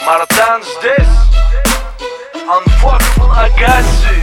Мартан здесь, Unfuckable Agassi.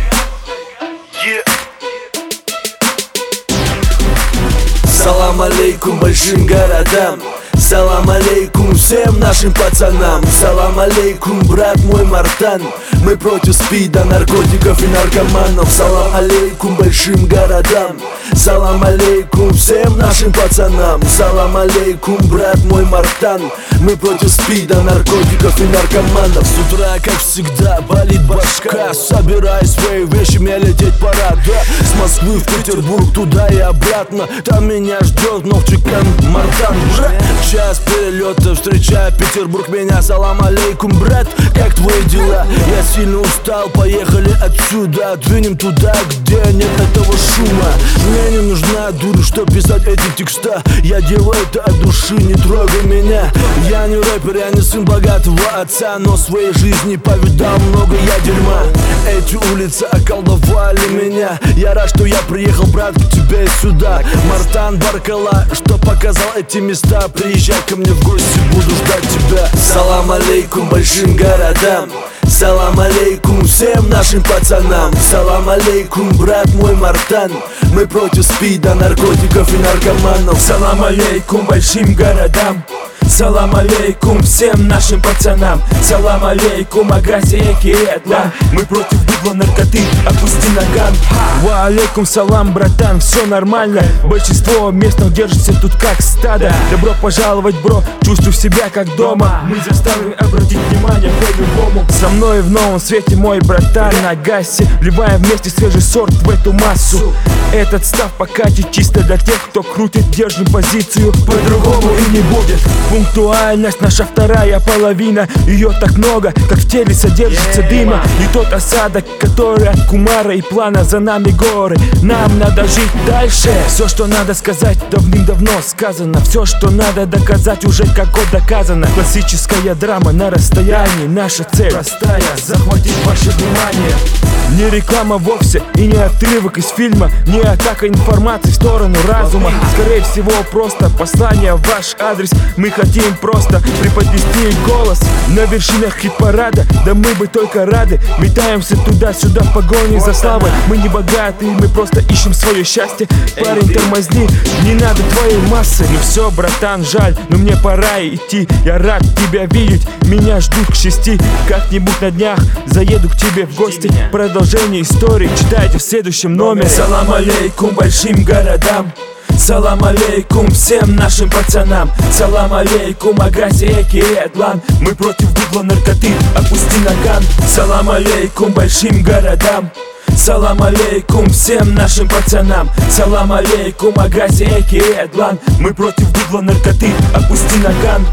Салам алейкум большим городам, салам алейкум всем нашим пацанам. Салам алейкум, брат мой Мартан, мы против спида, наркотиков и наркоманов. Салам алейкум большим городам, салам алейкум всем нашим пацанам. Салам алейкум, брат мой Мартан, мы против спида, наркотиков и наркоманов. С утра, как всегда, болит башка, собирай свои вещи, мне лететь пора, да. С Москвы в Петербург, туда и обратно, там меня ждет Новчикан Мартан. Час перелета, встречая Петербург меня. Салам алейкум, брат, как твои дела? Я сильно устал, поехали отсюда, двинем туда, где нет этого шума. Мне не нужна дура, чтоб писать эти текста, я делаю это от души, не трогай меня. Я не рэпер, я не сын богатого отца, но в своей жизни повидал много я дерьма. Эти улицы околдовали меня, я рад, что я приехал, брат, к тебе сюда. Мартан Баркала, что показал эти места, приезжай ко мне в гости, буду ждать тебя. Салам алейкум большим городам, салам алейкум всем нашим пацанам. Салам алейкум, брат мой Мартан, мы против спида, наркотиков и наркоманов. Салам алейкум большим городам, салам алейкум всем нашим пацанам. Салам алейкум Агаси и Эдлан, мы против быдла, наркоты, опусти наган. Ва алейкум салам, братан, все нормально. Большинство местных держится тут как стадо. Добро пожаловать, бро, чувствую себя как дома. Мы заставим обратить внимание по-любому. Со мной в новом свете мой братан Агаси, вливаем вместе свежий сорт в эту массу. Этот став покатит чисто для тех, кто крутит, держим позицию, по-другому и не будет. Пунктуальность наша вторая половина, ее так много, как в теле содержится дыма. И тот осадок, который от кумара и плана, за нами горы, нам надо жить дальше. Все, что надо сказать, давным-давно сказано. Все, что надо доказать, уже как год доказано. Классическая драма на расстоянии, наша цель простая, захватить ваше внимание. Не реклама вовсе и не отрывок из фильма, не атака информации в сторону разума. Скорее всего, просто послание в ваш адрес. Мы хотим просто преподнести голос на вершинах хит-парада. Да мы бы только рады, метаемся туда-сюда в погоне за славой. Мы не богаты, мы просто ищем свое счастье. Парень, тормозни, не надо твоей массы. Ну все, братан, жаль, но мне пора идти. Я рад тебя видеть, меня ждут к 6. Как-нибудь на днях заеду к тебе в гости. Продолжение истории читайте в следующем номере. Салам алейкум большим городам, салам алейкум всем нашим пацанам. Салам алейкум Агаси и Эдлан, мы против быдла, наркоты, опусти наган. Салам алейкум большим городам, салам алейкум всем нашим пацанам. Салам алейкум Агаси и Эдлан, мы против быдла, наркоты, опусти наган.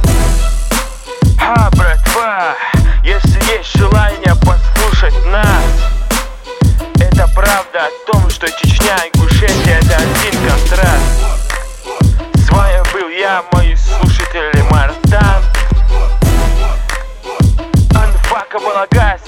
Братва, если есть желание послушать нас, это правда о том, что Чечня и Ингушетия — это один контраст. С вами был я, мои слушатели, Мартан, Unfuckable Agassi.